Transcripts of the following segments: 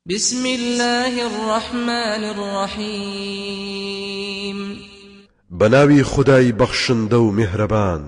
بسم الله الرحمن الرحيم بناوي خداي بخشندو مهربان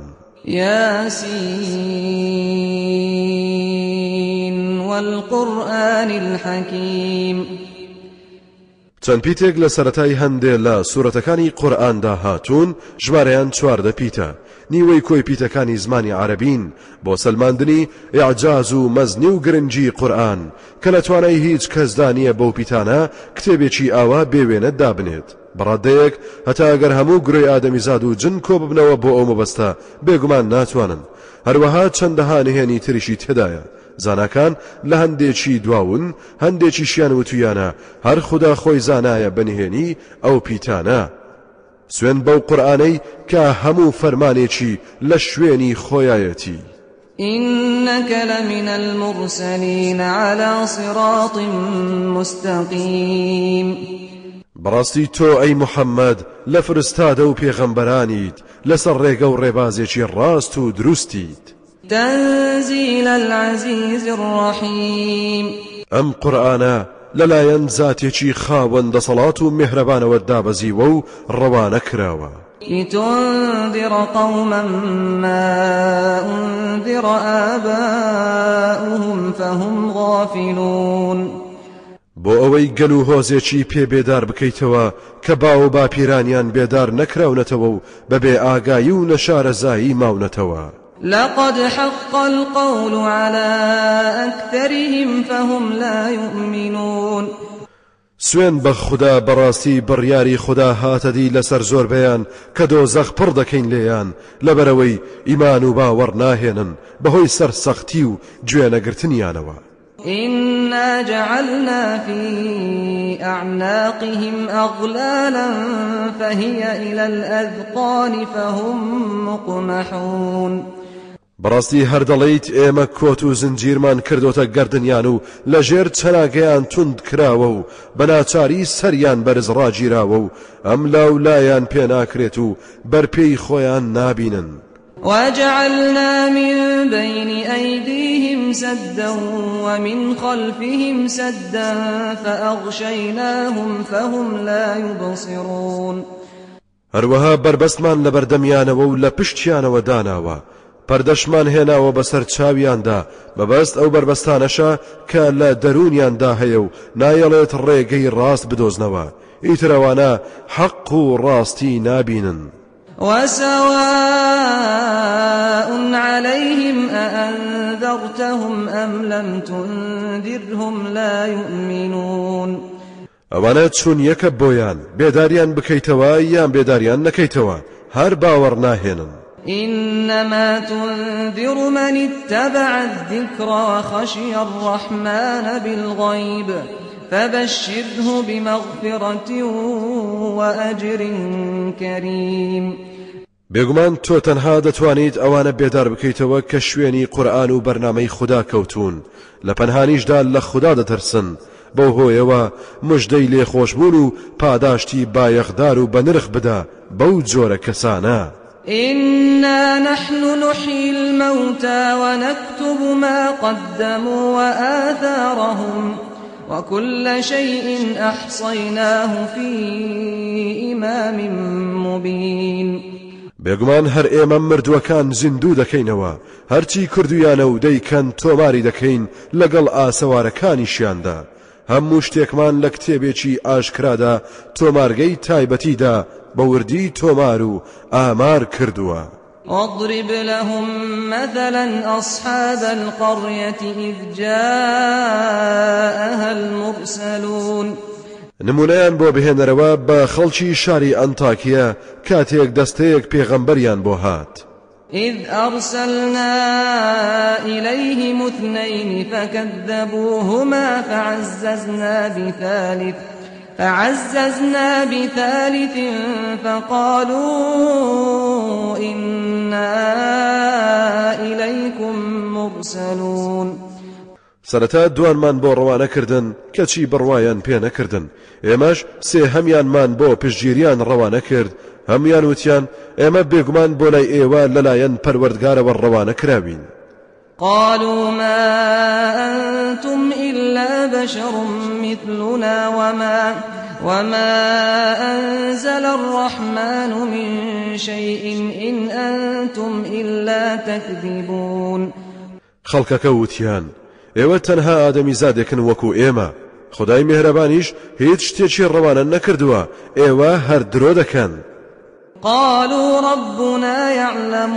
ياسين والقرآن الحكيم چەند پیتێک لە سەرەتای هەندێ لە سوورەتەکانی قورئاندا هاتوون ژمارەیان 14 پیتە نیوەی کۆی پیتەکانی زمانی عەرەبین بۆ سەلماندنی ئیعجاز و مەزنی و گرنگی قورئان کە لە توانای هیچ کەسدا نییە بەو پیتانە کتێبێکی ئاوا بێوێنە دابنێت بەڕادەیەک هەتا ئەگەر هەموو گرۆی ئادەمیزاد و جن کۆ ببنەوە بۆ ئەو مەبەستە بێگومان ناتوانن هەروەها چەندەها نهێنی تریشی تێدایە زاناکان لە هەندێکی دواون هەندێکیشیان وتویانە هەر خوددا خۆی زانایە بەنهێنی ئەو پیتانە سوێن بەو قورئانەی کە هەموو فەرمانێکی لە شوێنی خۆیایەتی إنك لمن المرسلين على صراط مستقيم بەڕاستی تۆ ئەی محەممەد لە فرستادە و پێغەمبەرانیت لەسەر ڕێگە و ڕێبازێکی ڕاست و دروستیت تنزيل العزيز الرحيم ئەم قورئانە لەلایەن زاتێکی خاوەن دەسەڵات و میهرەبانەوە دابەزیوە و ڕەوانە کراوە لتنذر قوما ما أنذر آباؤهم فهم غافلون بۆ ئەوەی گەل و هۆزێکی پێ بێدار بکەیتەوە کە باو باپیرانیان بێدار نەکراونەتەوە و بەبێ ئاگایی و نەشارەزایی ماونەتەوە لقد حق القول على أكثرهم فهم لا يؤمنون سوێن بە خوددا بەڕاستی بڕیاری خوددا هاتەدی لەسەر زۆربەیان کە دۆزەخ پڕ دەکەین لێیان لەبەرەوەی ئیمان و باوەڕ ناهێنن بەهۆی سەرسەختی و گوێنەگرتنیانەوە إنا جعلنا في أعناقهم أغلالا فهي إلى الأذقان فهم مقمحون بەڕاستی هەردەڵێیت ئێمە کۆت و زنجیرمان کردوتە گەردنیان و لەژێر چەناگەیان توند کراوە و بەناچاری سەریان بەرز ڕاگیراوە و ئەم لاولایان پێناکرێت و بەرپێی خۆیان نابینن وجعلنا من بين أيديهم سدا ومن خلفهم سدا فأغشيناهم فهم لا يبصرون هەروەها بربەستمان لە بەردەمیانەوە و لە پشتیانەوە داناوە پەردەشمان هێناوە بەسەر چاویاندا بەبەست ئەو بربەستانەشە کە لە دەرونیاندا هەیە و نایەڵێت ڕێگەی ڕاست بدۆزنەوە ئیترەوانە حەق و ڕاستی نابینن وسواء عليهم أأنذرتهم أم لم تنذرهم لا يؤمنون ئەوانە چون یەکە بۆیان بێداریان بکەیتەوە یان بێداریان نەکەیتەوە هەر باوەڕ ناهێنن إنما تنذر من اتبع الذكر وخشي الرحمن بالغيب فبشره بمغفرة وأجر كريم بێگومان تۆ تەنها دەتوانیت ئەوانە بێدار بکەیتەوە کە شوێنی قورئان و بەرنامەی خوددا کەوتون لە پەنهانیشدا لە خوددا دەترسن بەو هۆیەوە مژدەی لێخۆشبوون و پاداشتی بایەخدار و بەنرخ بدە بەو جۆرە کەسانە إنا نحن نحيي الموتى ونكتب ما قدموا وآثارهم وكل شيء أحصيناه في إمام مبين بێگومان هەر ئێمە مردووەکان زیندوو دەکەینەوە هەرچی کردویانە و دەیکەن تۆماری دەکەین لەگەڵ ئاسەوارەکانیشیاندا هەموو شتێکمان لە کتێبێکی ئاشکرادا تۆمارگەی تایبەتیدا بە وردی تۆمار و ئامار کردووە واضرب لهم مثلا أصحاب القرية إذ جاءها المرسلون نمونەیان بۆ بهێنەرەوە بە خەڵکی شاری ئەنتاکیە کاتێک دەستەیەک پێغەمبەریان بۆ هات إذ أرسلنا إليهم اثنين فكذبوهما فعززنا بثالث فقالوا إنا إليكم مرسلون سەرەتا دوانمان بۆ ڕەوانەکردن کەچی بڕوایان پێ نەکردن ئێمەش سێ هەمیانمان بۆ پشتگیریان ڕەوانە کرد هەمویان وتیان ئێمە بێگومان بۆ لای ئێوە لەلایەن پەروەردگارەوە ڕەوانە کراوین قالوا ما أنتم إلا بشر مثلنا وما أنزل الرحمن من شيء إن أنتم إلا تكذبون. خەڵکەکە وتیان ئێوە تەنها ئادەمی زادێکن وەکو ئێمە، خدای میهرەبانیش هیچ شتێکی ڕەوانە نەکردووە، ئێوە هەر درۆ دەکەن. قالوا ربنا يعلم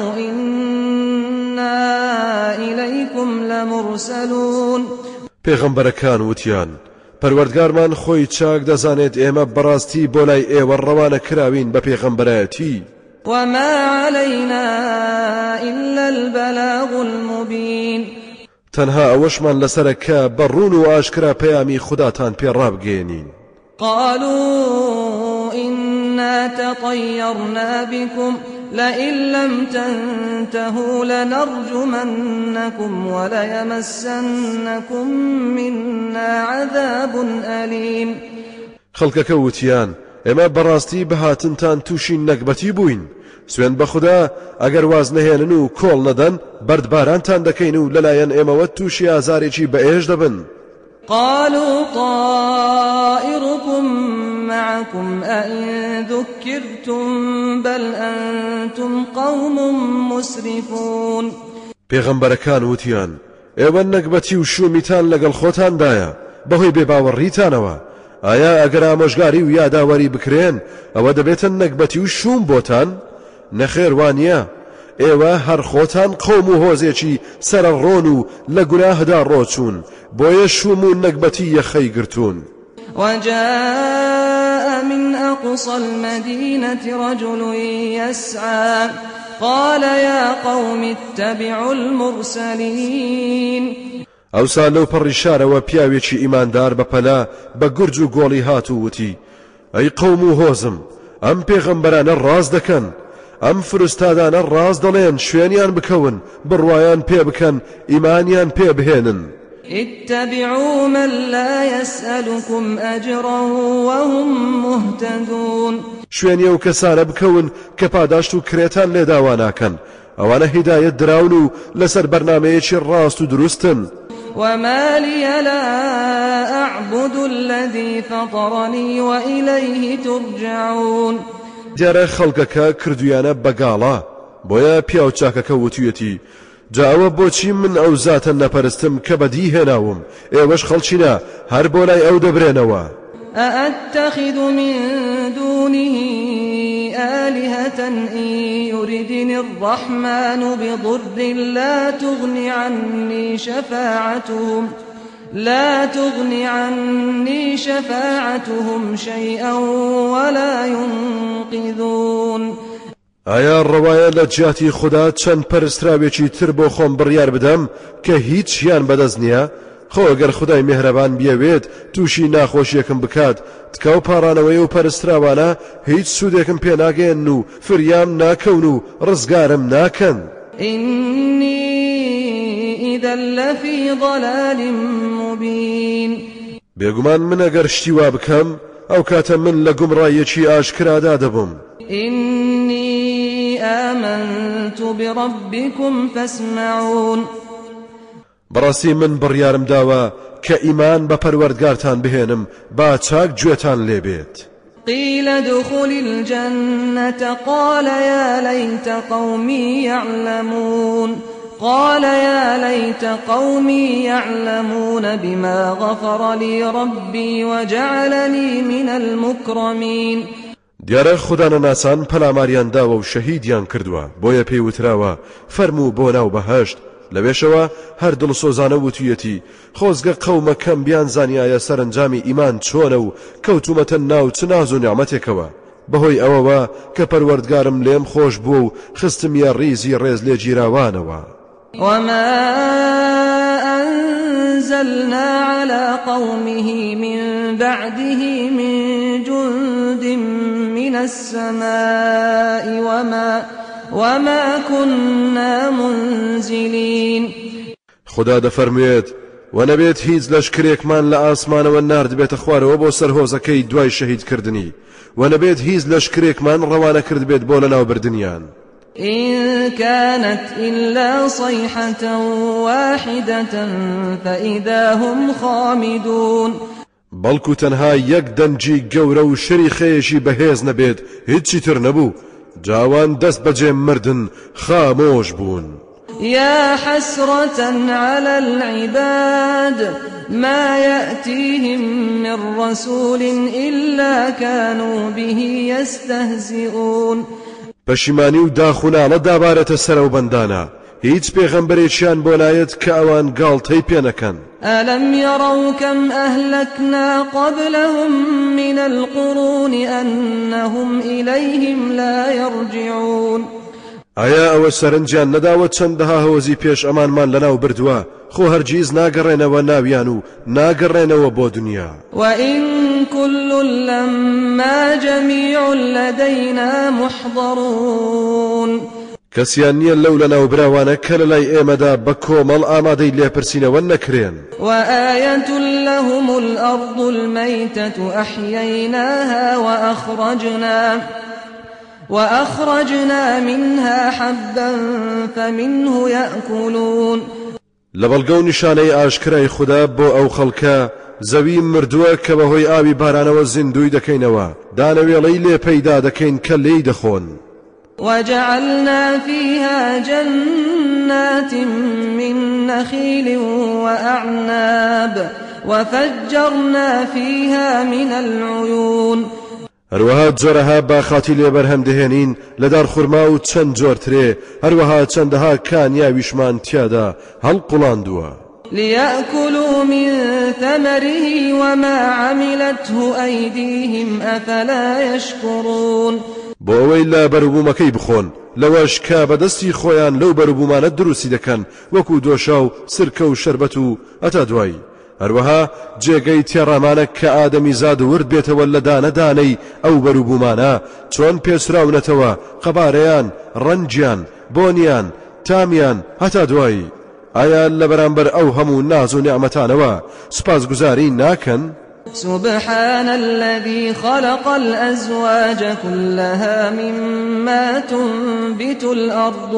إنا إليكم لمرسلون. پێغەمبەرەکان وتیان پەروەردگارمان خۆی چاک دەزانێت ئێمە بەڕاستی بۆ لای ئێوە ڕەوانە کراوین بە پێغەمبەرەتی. وما علينا إلا البلاغ المبين. تەنها ئەوەشمان لەسەرە کە بەڕوون و ئاشکرا پەیامی خوداتان پێڕابگەێنین. قالوا إنا تطيرنا بكم لئن لم تنتهوا لنرجمنكم وليمسنكم منا عذاب أليم. خەڵکەکە وتیان ئێمە بەڕاستی بەهاتنتان تووشی نەکبەتی بووین، سوێن بە خوددا ئەگەر واز نەهێنن و کۆڵ نەدەن بەردبارانتان دەکەین و لەلایەن ئێمەوە تووشی ئازارێکی بەئێش دەبن. قالوا طائركم معكم أئن ذكرتم بل أنتم قوم مسرفون. پێغەمبەرەکان وتیان ئێوە نەکبەتی و شومیتان لەگەڵ خۆتاندایە بەهۆی بێباوەڕیتانەوە، ئایا ئەگەر ئامۆژگاری و یاداوەری بکرێن ئەوە دەبێتە نەکبەتی و شوم بۆتان؟ نەخێر وانە، ئێوە هەر خۆتان قەوم و هۆزێکی سەرڕۆن و لە گوناهدا ڕۆچوون، بۆیە شوم و نەکبەتی یەخەی گرتوون. وجاء من أقصى المدينة رجل يسعى قال يا قوم اتبعوا المرسلين. ئەوسا لەو پەڕی شارەوە پیاوێکی ئیماندار بەپەلا بە گورج و گۆڵی هات و وتی ئەی قەوم و هۆزم، ئەم پێغەمبەرانە ڕاز دەکەن، ئەم فرستادانە ڕاز دەڵێن، شوێنیان بکەون، بڕوایان پێ بکەن، ئیمانیان پێ بهێنن. اتبعوا من لا يسألكم أجرا وهم مهتدون. شوێنی ئەو کەسانە بکەون کە پاداشت و کرێتان لێداوا ناکەن، ئەوانە هیدایەت دراون و لەسەر بەرنامەیەکی ڕاست و دروستن. وما لي لا أعبد الذي فطرني وإليه ترجعون. دیارە خەڵکەکە کردویانە بەگاڵا، بۆیە پیاو چاکەکە وتویەتی جا ئەوە بۆچی من ئەو زاتە نەپەرستم کە بەدی هێناوم، ئێوەش خەڵچینە هەر بۆ لای ئەو دەبرێنەوە. أأتخذ من دونه آلهة إن يردني الرحمن بضر لا تغني عني شفاعتهم شيئا ولا ينقذون. ئایا ڕەوایە لە جیاتی خوددا چەند پەرستراوێکی تر بۆ خۆم بڕیار بدەم کە هیچیان بەدەست نییە؟ خۆ ئەگەر خدای میهرەبان بیەوێت تووشی ناخۆشیەکم بکات، تکاو پاڕانەوەی و پەرستراوانە هیچ سوودێکم پێ ناگەێن و فریام ناکەون و ڕزگارم ناکەن. إني إذا لفي ضلال مبين. بێگومان من ئەگەر شتی وا بکەم ئەو کاتە من لە گومڕایەکی ئاشکرادا دەبم. إني آمنت بربكم فاسمعون. بەڕاستی من بڕیارم داوە کە ئیمان بە پەروەردگارتان بهێنم، با چاک گوێتان لێبێت. قيل ادخل الجنة قال يا ليت قومي يعلمون بما غفر لي ربي وجعلني من المكرمين. دیارە خوددانە ناسان پەلاماریان داوە و شەهیدیان کردووە، بۆیە پێی وتراوە فەرموو بۆ ناو بەهەشت. لەوێشەوە هەر دڵسۆزانە وتویەتی خۆزگە قەومەکەم بیان زانیایە سەرنجامی ئیمان چۆنە و کەوتومەتە ناو چ ناز و نیعمەتێکەوە، بەهۆی ئەوەوە کە پەروەردگارم لێم خۆش بووە و خستمیە ڕیزی ڕێز لێ گیراوانەوە. وما أنزلنا على قومه من بعده من جند من السماء وما كنا منزلين. خدا دەفەرموێت وەنەبێت هیچ لەشکرێکمان لە ئاسمانەوە ناردبێتە خوارەوە بۆ سەرهۆزەکەی دوای شەهیدکردنی، وەنەبێت هیچ لەشکرێکمان ڕەوانە کرد بێت بۆ لەناوبردنیان. إن كانت إلا صيحة واحدة فإذا هم خامدون بەڵکو تەنها یەک دەنجی گەورە و شەری خێشی بەهێز نەبێت هیچی تر نەبوو جاوان دەست بەجێ مردن خامۆش بوون. يا حسرة على العباد ما يأتيهم من رسول إلا كانوا به يستهزئون پەشیمانی و داخوناڵە دابارەتە سەرە و بەندانە هیچ پێغەمبەرێکیان بۆ نایەت کە ئەوان گاڵتەی پێ نەکەن. ألم يروا كم أهلكنا قبلهم من القرون أنهم إليهم لا يرجعون ئایا ئەوە سەرنجیان نەداوە چەندەها هۆزی پێش ئەمانمان لەناو بردووە خۆ هەرگیز ناگەڕێنەوە ناویان و ناگەڕێنەوە بۆ دنیا. وإن كل لما جميع لدينا محضرون کەسیان نییە لەو لەناو براوانە کە لەلای ئێمەدا بە کۆمەڵ ئامادەی لێپرسینەوە نەکرێن. وآية لهم الأرض الميتة أحييناها وأخرجنا منها حبا فمنه يأكلون لەبەڵگە و نیشانەی ئاشکرای خوددا بۆ ئەو خەڵکە زەوی مردووە کە بەهۆی ئاوی بارانەوە زیندوی دەکەینەوە دانەوێڵەی لێ پەیدا دەکەین کە لێی دەخۆن. وجعلنا فيها جنات من نخيل وأعناب وفجرنا فيها من العيون هەروەها جۆرەها باخاتی لێبەرهەم دەهێنین لەدار خورما و چەند جۆرترێ هەروەها چەندەها کانیاویشمان تیادا هەڵقوڵاندووە. ليأكلوا من ثمره وما عملته أيديهم أفلا يشكرون بۆ ئەوەی لە بەروبوومەکەی بخۆن لەوەش کە بەدەستی خۆیان لەو بەروبوومانە دروستی دەکەن وەکو دۆشا و سرکە و شەربەت و ئەتا دوایی. هەروەها جێگەی تێڕامانە کە ئادەمی زاد ورد بێتەوە لە دانەدانەی ئەو بەروبوومانە چۆن پێسراونەتەوە قەبارەیان ڕەنجیان بۆنیان تامیان هەتا دوایی. ئایا لە بەرامبەر ئەو هەموو ناز و نیعمەتانەوە سوپاسگوزاری ناکەن؟ سبحان الذي خلق الأزواج كلها مما تنبت الأرض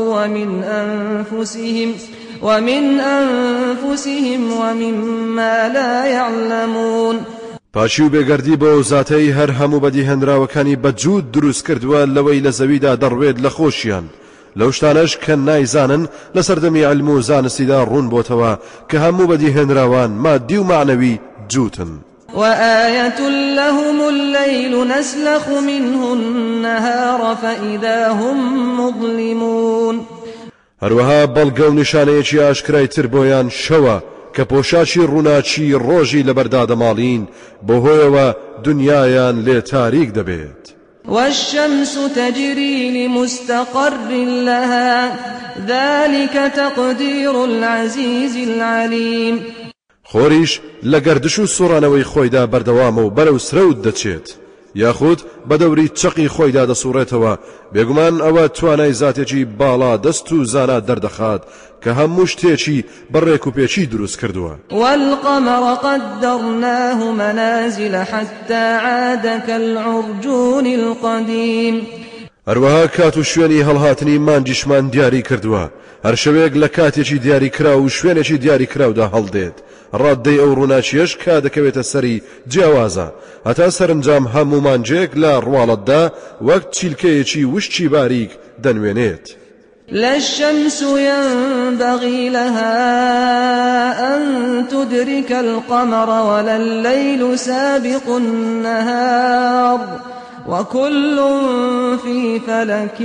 ومن أنفسهم ومما لا يعلمون پاشی و بێگەردی بۆ زاتەی هەر هەموو بەدی هێنراوەکانی بەجوود دروست کردووە لەوەی لە زەویدا دەڕوێت لە خۆشیان لەو شتانەش کە نایزانن لە سەردەمی علم و زانستیدا ڕوون بۆتەوە کە هەموو بەدی هێنراوان مادی و معنەوی جوتن. وآية لهم الليل نسلخ منه النهار فإذا هم مظلمون هەروەها بەڵگە و نیشانەیەکی ئاشکرای تر بۆیان شەوە کە پۆشاچی ڕووناچی ڕۆژی لەبەردا دەماڵین بۆ هۆیەوە دنیایان لێ تاریک دەبێت. والشمس تجري لمستقر لها ذلك تقدير العزيز العليم خۆریش لە گەردش و سوڕانەوەی خۆیدا بەردەوامە و بەرەو سرەوت دەچێت یاخود بە دەوری چەقی خۆیدا دەسوڕێتەوە بێگومان ئەوە توانای زاتێکی باڵا دەست و زانا دەردەخات کە هەموو شتێکی بەڕێک و پێچی دروست کردووە. والقمر قدرناه منازل حتى عاد كالعرجون القديم هەروەها کات و شوێنی هەڵهاتنی مانجیشمان دیاری کردووە هەر شەوێک لە کاتێکی دیاری کرا و شوێنێکی دیاری کراودا هەڵدێت ڕاددەی ئەو ڕووناچیەش کا دەکەوێتە سەری جیاوازە هەتا سەرنجام هەموو مانجێک لە ڕواڵەتدا وەک چیلکەیەکی وشتی باریک دەنوێنێت. لا الشمس ينبغي لها أن تدرك القمر ولا الليل سابق النهار وكل في فلك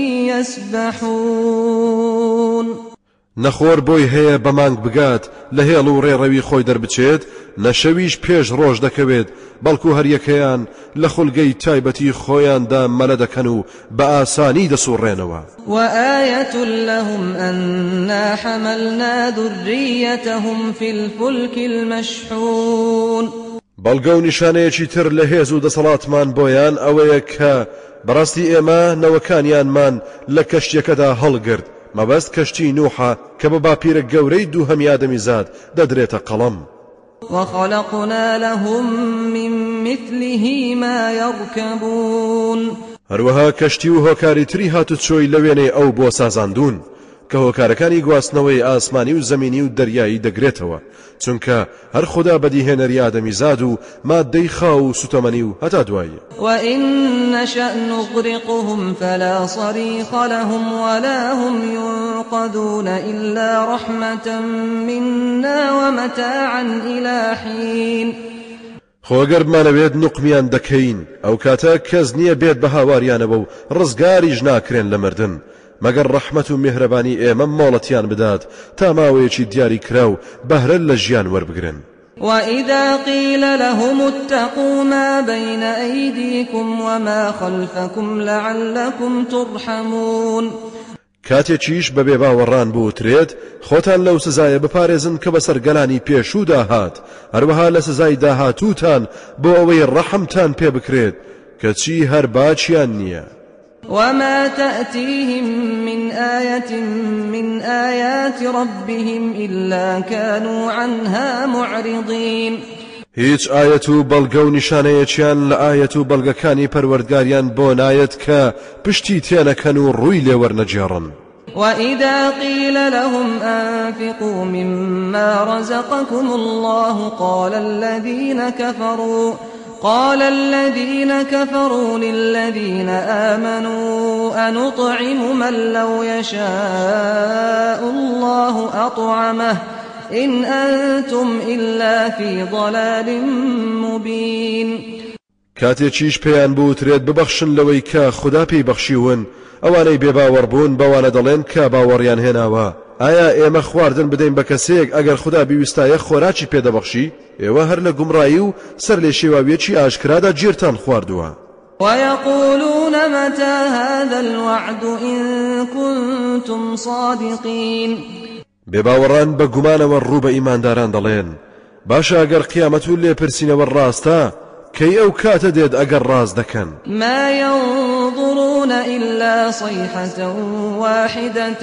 يسبحون نەخۆر بۆی هەیە بەمانگ بگات لە هێڵ و ڕێڕەوی خۆی دەربچێت نەشەویش پێش ڕۆژ دەکەوێت بەڵکو هەریەکەیان لە خولگەی تایبەتی خۆیاندا مەلە دەکەن و بە ئاسانی دەسوڕێنەوە. وآية لهم أنا حملنا ذريتهم في الفلك المشحون بەڵگە و نیشانەیەکی تر لە هێز و دەسەڵاتمان بۆیان ئەوەیە کە بەڕاستی ئێمە نەوەکانیانمان لە کەشتیەکەدا هەڵگرت مەبەست کەشتی نوحە کە بە باپیرە گەورەی دوو هەمی ئادەمی زاد دەدرێتە قەڵەم. وخلقنا لهم من مثله ما يركبون هەروەها کەشتی و هۆکاری تری هاتو چۆی لە وێنەی ئەو بۆ سازاندون کە هۆکارەکانی گواستنەوەی ئاسمانی و زەمینی و دەریایی دەگرێتەوە چونکە هەر خوددا بەدیهێنەری ئادەمیزاد و مادەی خاو و سوتەمەنی و هەتا دوایی وَإِن نَّشَأْ نُغْرِقْهُمْ فَلَا صَرِيخَ لَهُمْ وَلَا هُمْ يُنقَذُونَ إِلَّا رَحْمَةً مِنَّا وَمَتَاعًا إِلَىٰ حِينٍ خۆگەر بمانەوێت نوقمیان دەکەین ئەو کاتە کەس نییە بێت بە هاواریانەوە و ڕزگاریش ناکرێن لە مردن مەگەر ڕەحمەت و میهرەبانی ئێمە مۆڵەتیان بدات تا ماوەیەکی دیاری کرا و بەهرە لە ژیان وەربگرن. وَإِذَا قِيلَ لَهُمُ اتَّقُوا مَا بَيْنَ أَيْدِيكُمْ وَمَا خَلْفَكُمْ لَعَلَّكُمْ تُرْحَمُونَ کاتێکیش بەبێ باوەڕان بوترێت خۆتان لەو سزایە بپارێزن کە بەسەر گەلانی پێشوودا هات هەروەها لە سزای داهاتووتان بۆ ئەوەی ڕەحمتان پێ بکرێت کەچی هەر باچیان نییە. وما تأتيهم من آية من آيات ربهم إلا كانوا عنها معرضين هیچ ئاەت و بەڵگە و نیشانەیەکیان لە ئاەت و بەڵگەکانی پەروەردگاریان بۆ نایەت کە پشتی تێنەکەن و ڕووی لێوەرنەجێڕن. وإذا قيل لهم أنفقوا مما رزقكم الله قال الذين كفروا للذين آمنوا أنطعم من لو يشاء الله أطعمه إن أنتم إلا في ضلال مبين کاتێکیش پێیان بوترێت ببەخشن لەوەی کە خوددا پێی بەخشیون ئەوانەی بێباوەڕ بوون بەوانە دەڵێن کە باوەڕیان هێناوە ئایا ئێمە خواردن بدەین بە کەسێک ئەگەر خوددا بیویستایە خۆراکی پێدەبەخشی ئێوە هەر لە گومڕایی و سەر لێ شێواویەکی ئاشکرادا گیرتان خواردووە. ويقولون متى هذا الوعد إن كنتم صادقين بێباوەڕان بە گومانەوە ڕوو بە ئیمانداران دەڵێن باشە ئەگەر قیامەت و لێپرسینەوە ڕاستە کەی ئەو کاتە دێت ئەگەر ڕاست دەکەن. ما ينظرون إلا صيحة واحدة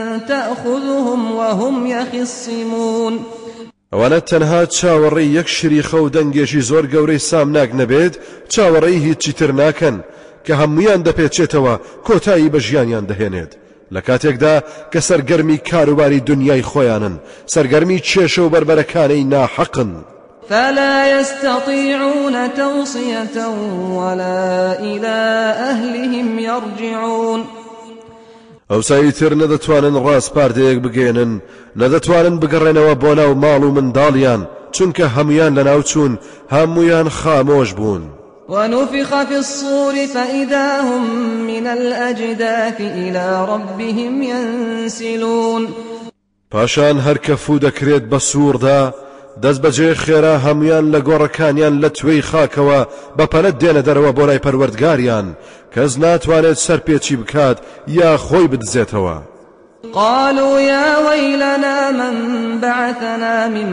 تأخذهم وهم يخصمون ئەوانە تەنها چاوەڕێی یەک شریخە و دەنگێکی زۆر گەورەی سامناک نەبێت چاوەڕێی هیچی تر ناکەن کە هەمویان دەپێچێتەوە کۆتایی بە ژیانیان دەهێنێت لە کاتێکدا کە سەرگەرمی کاروباری دنیای خۆیانن سەرگەرمی کێشە و بربەرەکانەی ناحەقن. فلا يستطيعون توصية ولا إلى أهلهم يرجعون ئەوسایی تر نەدەتوانن ڕاستپاردەیەک بگێنن نەدەتوانن بگەڕێنەوە بۆ ناو ماڵ و منداڵیان چونکە هەمویان لەناو چوون هەمویان خامۆش بوون. ونفخ في الصور فإذا هم من الأجداث إلى ربهم ينسلون پاشان هەر کە فوو دەکرێت بە سووردا دەست بەجێ خێرا هەمویان لە گۆڕەکانیان لە توێی خاکەوە بەپەلە دێنە دەرەوە بۆ لای پەروەردگاریان کەس ناتوانێت سەرپێچی بکات یا خۆی بدزێتەوە. قالوا يا ويلنا من بعثنا من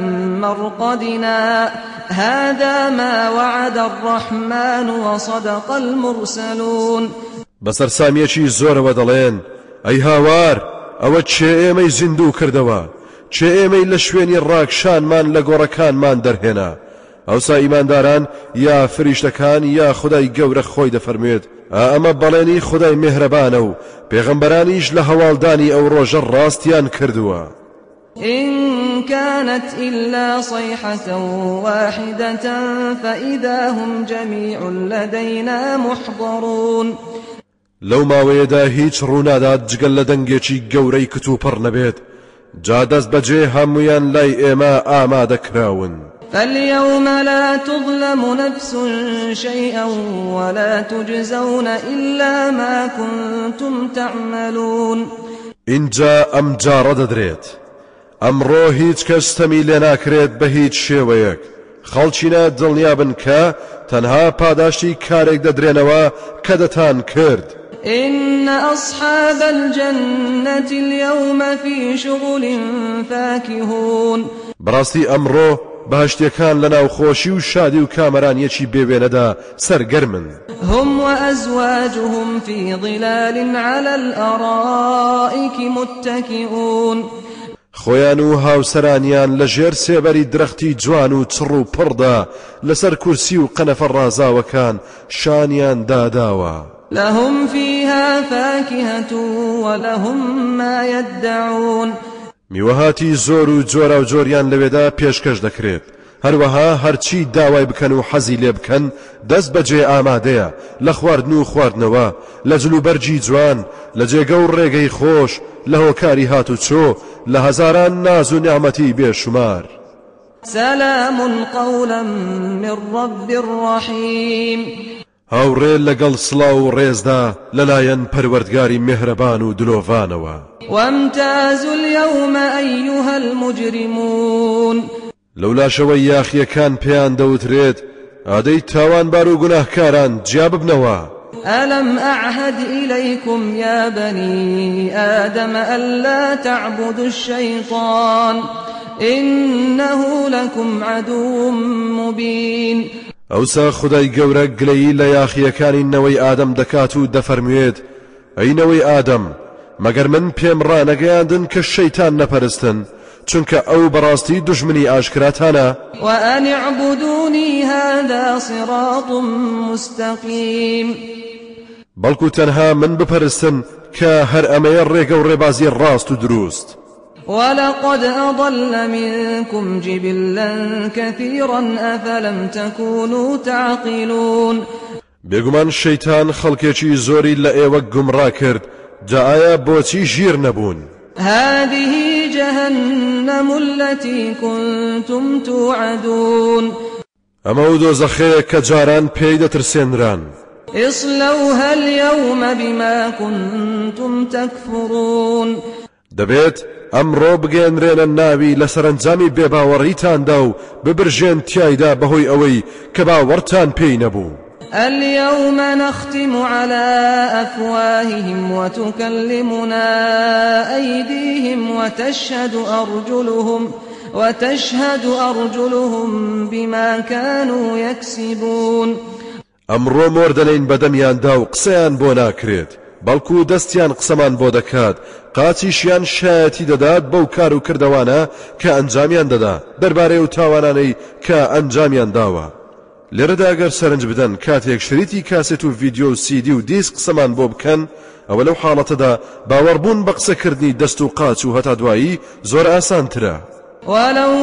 مرقدنا هذا ما وعد الرحمن وصدق المرسلون بەسەر سامیەکی زۆرەوە دەڵێن ئەی هاوار ئەوە چێ ئێمەی زیندوو کردەوە چێ ئێمەی لە شوێنی ڕاکشانمان لە گۆڕەکانمان دەرهێنا. ئەوسا ئیمانداران یا فریشتەکان یا خودای گەورە خۆی دەفەرموێت ئەمە بەڵێنی خودای میهرەبانە و پێغەمبەرانیش لە هەواڵدانی ئەو ڕۆژە ڕاستیان کردووە. إن كانت إلا صيحة واحدة فإذا هم جميع لدينا محضرون لەو ماوەیەدا هیچ ڕوونادات جگەل لە دەنگێکی گەورەی کتوپەڕ نەبێت جا دەست بەجێ هەمویان لای ئێمە ئامادەکراون. فاليوم لا تظلم نفس شيئا ولا تجزون إلا ما كنتم تعملون اینجا ئەم جاڕە دەدرێت ئەمڕۆ هیچ کەس تەمی لێ ناکرێت بە هیچ شێوەیەک خەڵچینە دڵنیابن کە تەنها پاداشتی کارێک دەدرێنەوە کە دەتان کرد. إن أصحاب الجنة اليوم في شغل فاكهون بەڕاستی ئەمڕۆ باشتیەکان لە ناوخۆشی و شادی و کامەرانیەکی بێوێنەدا سەرگەرمن. هم وأزواجهم في ظلال على الأرائك متكئون خۆیان و هاوسەرانیان لەژێر سێبەری درەختی جوان و چڕ و پڕدا لەسەر کورسی و قەنەفە ڕازاوەکان شانیان داداوە. لهم فيها فاكهة ولهم ما يدعون. میوەهاتی زۆر و جۆرا و جۆریان لەوێدا پێشکەش دەکرێت. هەروەها هەرچی داوای بکەن و حەزی لێ بکەن دەست بەجێ ئامادەیە لە خواردن و خواردنەوە، لە جلوبەرجی جوان، لە جێگە و ڕێگەی خۆش، لە هۆکاری هات و چۆ، لە هەزاران ناز و نیعمەتی بێشمار. سلام قولا من رب رحیم. هاوڕێ لەگەڵ سڵاو و ڕێزدا لەلایەن پەروەردگاری میهرەبان و دلۆڤانەوە. وامتازوا اليوم أيها المجرمون. لەولاشەوەی یاخیەکان پێیان دەوترێت ئادەی تاوانبار و گوناهکاران جیا ببنەوە. ألم أعهد إليكم يا بني آدم ألا تعبدوا الشيطان إنه لكم عدو مبين. ئەوسا خودای گەورە گلەیی لە یاخیەکانی نەوەی ئادەم دەکات و دەفەرموێت ئەی نەوەی ئادەم مەگەر من پێم ڕانەگەیاندن کە شەیتان نەپەرستن چونکە ئەو بەڕاستی دوژمنی ئاشکراتانە. وأن اعبدوني هذا صراط مستقيم. بەڵکو تەنها من بپەرستن کە هەر ئەمەیە ڕێگە و ڕێبازی ڕاست و دروست. ولقد أضل منكم جبلا كثيرا أفلم تكونوا تعقلون. بێگومان شەیتان خەڵکێکی زۆری لە ئێوە گومڕا کرد، جا ئایا بۆچی ژیر نەبوون؟ هذه جهنم التي كنتم توعدون. ئەمە دۆزەخەیە کە جاران پێی دەترسێنران. اصلوها اليوم بما كنتم تكفرون. دەبێت ئەمڕۆ بگەێنرێنە ناوی لە سەرنجامی بێباوەڕیتاندا و ببرژێن تیایدا بەهۆی ئەوەی کە باوەڕتان پێی نەبوو. اليوم نختم على أفواههم وتكلمنا أيديهم وتشهد أرجلهم بما كانوا يكسبون. ئەمڕۆ مۆردەلەین بەدەمیاندا و قسەیان بۆ ناکرێت، بەڵکو دەستیان قسەمان بۆ دەکات، قاچیشیان شایەتی دەدات بەو کار و کردەوانە کە ئەنجامیان دەدا دەربارەی و تاوانانەی کە ئەنجامیان داوە. لێرەدا ئەگەر سەرنج بدەن کاتێک شریتی کاسێت و ڤیدیۆ و سیدی و دیسک قسەمان بۆ بکەن، ئەوە لەو حاڵەتەدا باوەڕبوون بە قسەکردنی دەست و قاچ و هەتا دوایی زۆر ئاسانترە. ولو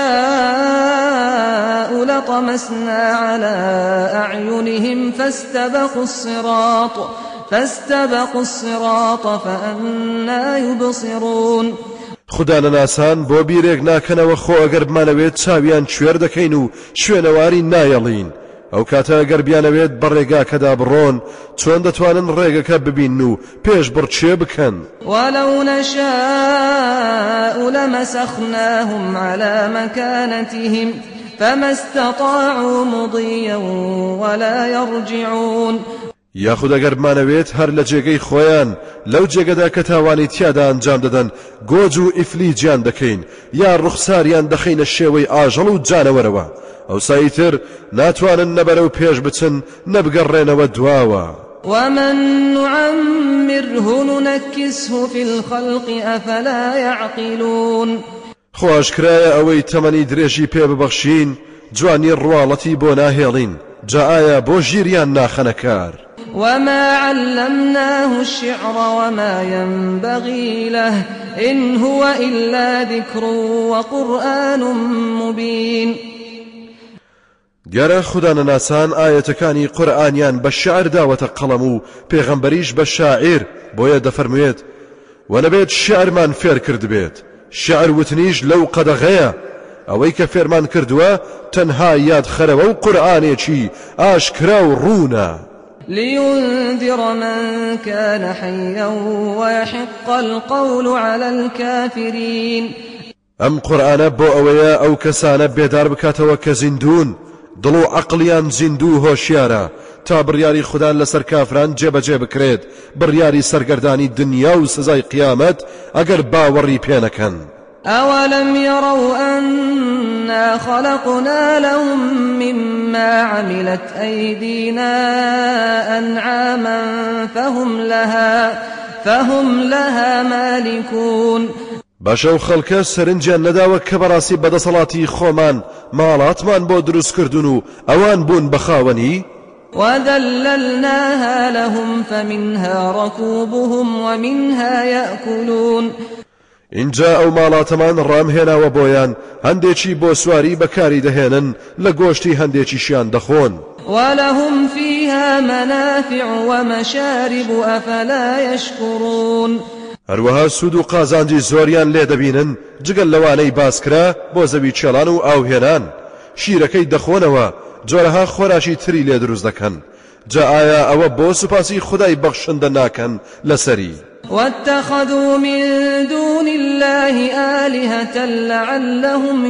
نشاء لطمسنا على أعينهم فاستبقوا الصراط فأنا يبصرون. خدا نەناسان بۆ بیرێک ناکەنەوە خۆ ئەگەر بمانەوێت چاویان کوێر دەکەین و شوێنەواری نایەڵین. ئەو کاتە ئەگەر بیانەوێت بە ڕێگاکەدا بڕۆن چۆن دەتوانن ڕێگەکە ببین و پێش بڕچێ بکەن. ولو نشاء لمسخناهم على مكانتهم فما استطاعوا مضيا ولا يرجعون. یاخود ئەگەر بمانەوێت هەر لە جێگەی خۆیان لەو جێگەدا کە تاوانی تیادا ئەنجام دەدەن گۆج و ئیفلیجیان دەکەین یا ڕوخساریان دەخینە شێوەی ئاژەڵ و جانەوەرەوە، ئەوساییتر ناتوانن نەبەرەو پێش بچن نەبگەڕێنەوە دواوە. ومن نعمره ننكسه في الخلق أفلا يعقلون. خۆشکرایە ئەوەی تەمەنی درێژی پێ ببەخشین جوانی ڕواڵەتی بۆ ناهێڵین، جا ئایا بۆ ژیریان ناخەنە کار. وما علمناه الشعر وما ينبغي له إن هو إلا ذكر وقرآن مبين. دیارە خدا نەناسان ئاەتەکانی قورئانیان بە شعر داوەتە قەڵەم و پێغەمبەریش بە شاعیر، بۆیە دەفەرموێت و نەبێت شعرمان فێر کرد بێت، شعر وتنیش لەو قەدەغەیە، ئەوەی کە فێرمان کردووە تەنها یاد خەرەوە و قورئانێکی ئاشکرا و ڕوونە. لينذر من كان حيا ويحق القول على الكافرين. ئەم قورئانە بۆ ئەوەیە ئەو کەسانە بێدار بکاتەوە کە زیندون، دڵ و عەقڵیان زیندوو هۆشیارە، تا بڕیاری خوددا لەسەر کافران جێبەجێ بکرێت، بڕیاری سەرگەردانی دنیا و سزای قیامەت ئەگەر باوەڕی پێ نەکەن. أولم يروا أنا خلقنا لهم مما عملت أيدينا أنعاما فهم لها مالكون. باشە و خەڵکە سەرنجیان نەداوە کە بەڕاستی بەدەسەڵاتی خۆمان ماڵاتمان بۆ دروست کردوون و ئەوان بوون بەخاوەنی وذللناها لهم فمنها ركوبهم ومنها يأكلون اینجا ئەو ماڵاتەمان ڕامهێناوە بۆیان هەندێکی بۆ سواری بەکاری دەهێنن لە گۆشتی هەندێکیشیان دەخۆن ولهم فيها منافع ومشارب أفلا يشكرون هەروەها سود و قازانجی زۆریان لێ دەبینن جگەل لەوانەی باسکرا بۆ زەوی چێڵان و ئاوهێنان شیرەکەی دەخۆنەوە جۆرەها خۆراشی تری لێ دروست دەکەن جا ئایا ئەوە بۆ سوپاسی خدای بەخشندە ناکەن لەسەری واتخذوا من دون الله آلهة لعلهم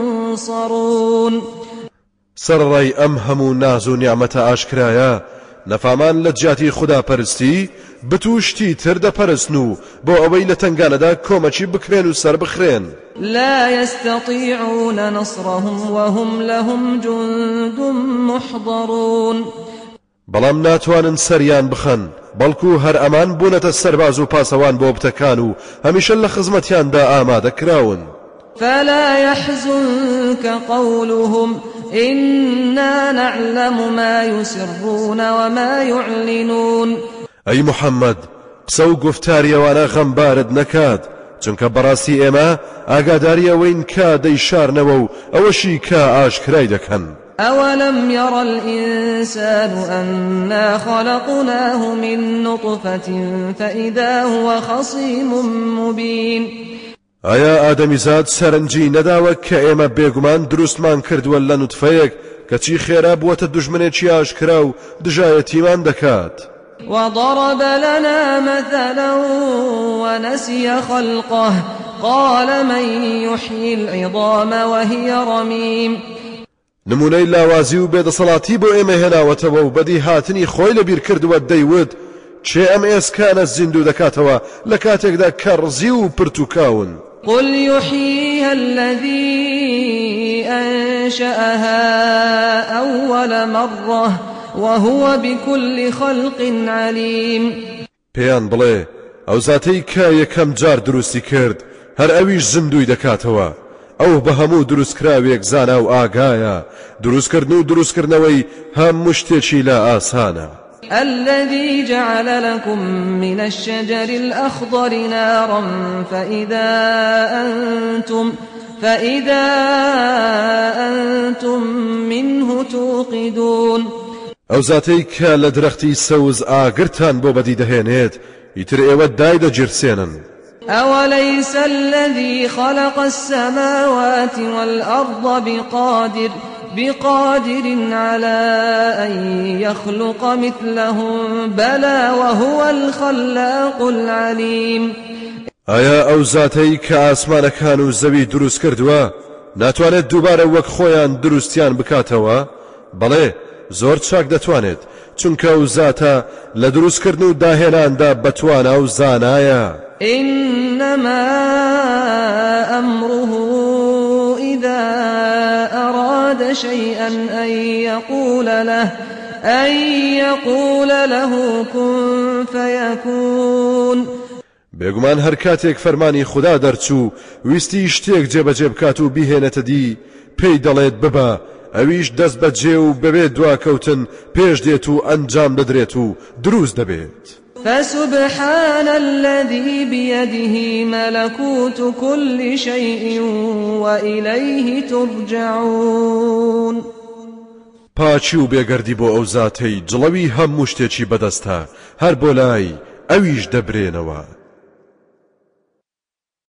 ينصرون سەرڕای ئەم هەموو ناز و نیعمەتە ئاشکرایە نەفامان لە جیاتی خوددا پەرستی بتوشتی تر دەپەرستن و بۆ ئەوەی لە تنگانەدا کۆمەچی بکرێن و سەر بخرێن لا يستطيعون نصرهم وهم لهم جند محضرون بەڵام ناتوانن سەریان بخەن بەڵکو هەر ئەمان بوونەتە سەرباز و پاسەوان بۆ بتەکان و هەمیشە لە خزمەتیاندا ئامادە کراون فلا يحزنك قولهم إنا نعلم ما يسرون وما يعلنون ئەی محەممەد قسە و گفتاریەوانە غەمبارت نەکات چونکە بەڕاستی ئێمە ئاگاداریەوەین کە دەیشارنەوە و ئەوەشی کە ئاشکرای دەکەن أولم ير الإنسان أنا خلقناه من نطفة فإذا هو خصيم مبين ئایا ئادەمیزاد سەرنجی نەداوە کە ئێمە بێگومان دروستمان کردووە لە نوتفەیەک کەچی خێرا بووەتە دوژمنێکی ئاشکرا و دژایەتیمان دەکات وضرب لنا مثلا ونسي خلقه قال من يحيي العظام وهي رميم نمونەی لاوازی و بێدەسەڵاتی بۆ ئێمە هێناوەتەوە و بەدی هاتنی خۆی لەبیر کردووە دەیوت چێ ئەم ئێسکانە زیندوو دەکاتەوە لە کاتێکدا کە ڕزی و پرتوکاون قل يحييها الذي أنشأها أول مرة وهو بكل خلق عليم پێیان بڵێ ئەو زاتەی کە یەکەم جار دروستی کرد هەر ئەویش زیندوی دەکاتەوە ئەو بە هەموو دروستکراوێک زانا و ئاگایە دروستکردن و دروستکردنەوەی هەموو شتێکی لە ئاسانە الذي جعل لكم من الشجر الأخضر نارا فإذا أنتم منه توقدون ئەو زاتەی کە لە درەختی سەوز ئاگرتان بۆ بەدی دەهێنێت ئیتر ئێوە دای دەگیرسێنن أوليس الذي خلق السماوات والأرض بقادر على أن يخلق مثلهم بلى وهو الخلاق العليم ئایا ئەو زاتەی کە ئاسمانەکان و زەوی دروست کردووە ناتوانێت دووبارە وەک خۆیان دروستیان بکاتەوە بەڵێ زۆر چاک دەتوانێت چونکە ئەو زاتە لە دروستکردن و داهێناندا بەتوانە و زانایە إنما أمره إذا أراد شيئا أن يقول له كن فيكون بێگومان هەر کاتێک فەرمانی خوددا دەرچوو ویستی شتێک جێبەجێ بکات و بیهێنێتە دی پێی دەڵێت ببە ئەویش دەست بەجێ و بەبێت دواکەوتن پێش دێت و ئەنجام دەدرێت و دروست دەبێت فسبحان الذي بيده ملكوت كل شيء وإليه ترجعون پاچی و بێگەردی بۆ ئەو زاتەی جڵەوی هەموو شتێکی بەدەستە هەر بۆ لای ئەویش دەبرێنەوە